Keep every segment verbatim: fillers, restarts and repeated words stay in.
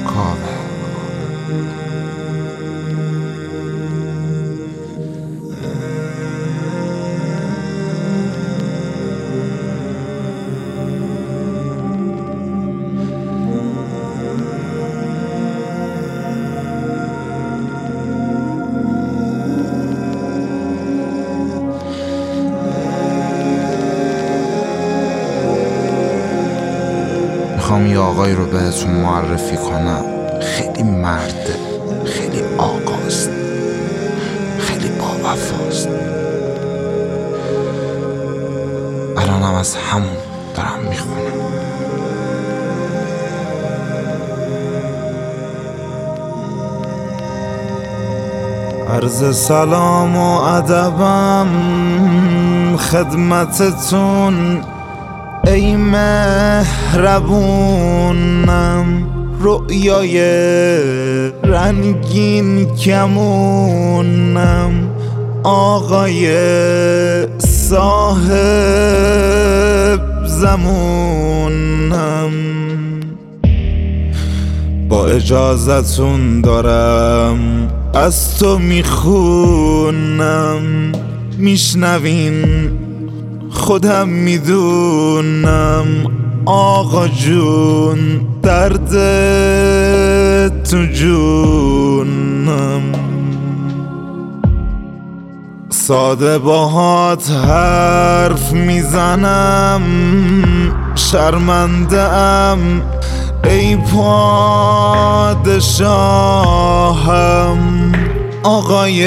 کاوه. میخوام یه آقایی رو بهتون معرفی کنم. خیلی مرده، خیلی آقاست، خیلی با وفاست. الانم از همون دارم میخونم. عرض سلام و ادبم خدمتتون ای مهربونم، رؤیای رنگین کمونم، آقای صاحب زمونم. با اجازتون دارم از تو میخونم، میشنوین خودم میدونم آقا جون، درد تو جونم. ساده باهات حرف میزنم، شرمنده ام ای پادشاهم، آقای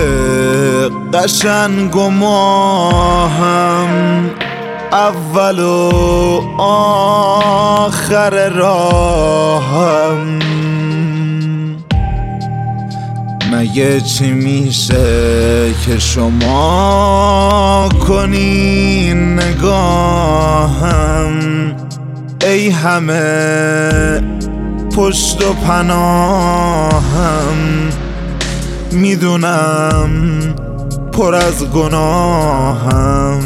قشنگ و ماهم، اول و آخر راهم. مگه چی میشه که شما کنین نگاهم، ای همه پشت و پناهم. میدونم پر از گناهم،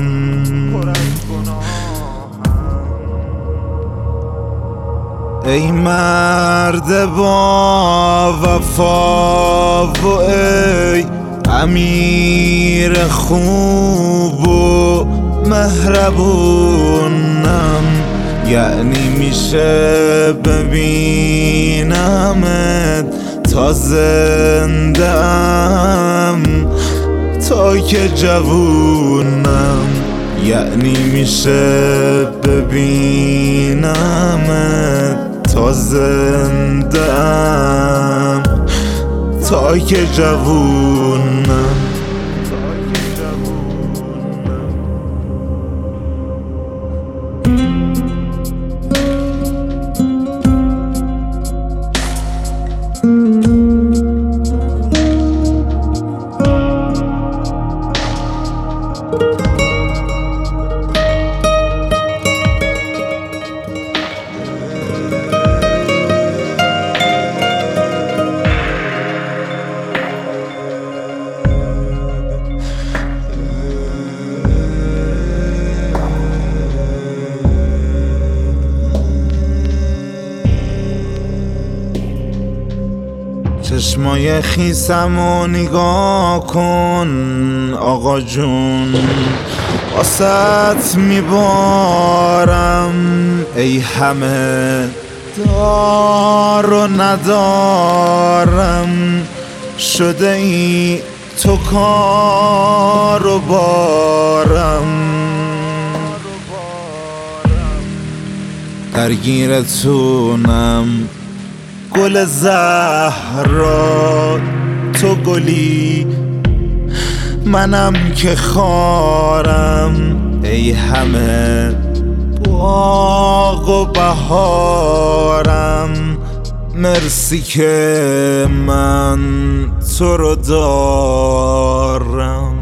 ای مرد با وفا و ای امیر خوب و مهربونم، یعنی میشه ببینمت تا زندم، تا که جوونم، یعنی میشه ببینمت تا زندم، تا که جوونم. چشمای خیسمو نگاه کن آقا جون، واسط میبارم ای همه دار و ندارم، شده ای تو کار و بارم، درگیرتونم گل زهرا، تو گلی منم که خارم، ای همه باغ و بهارم، مرسی که من تو رو دارم.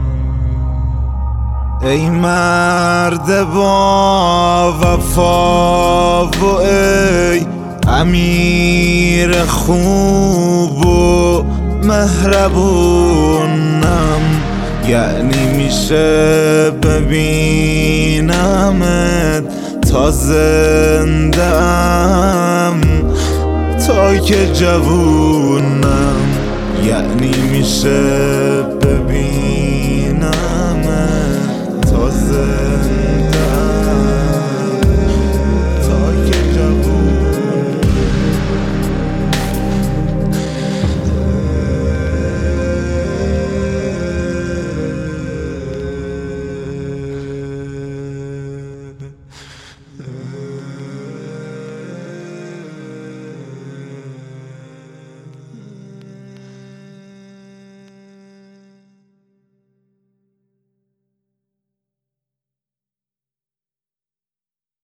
ای مرد با وفا و ای امیر خوب و مهربونم، یعنی میشه ببینمت تا زندم، تا که جوونم، یعنی میشه ببین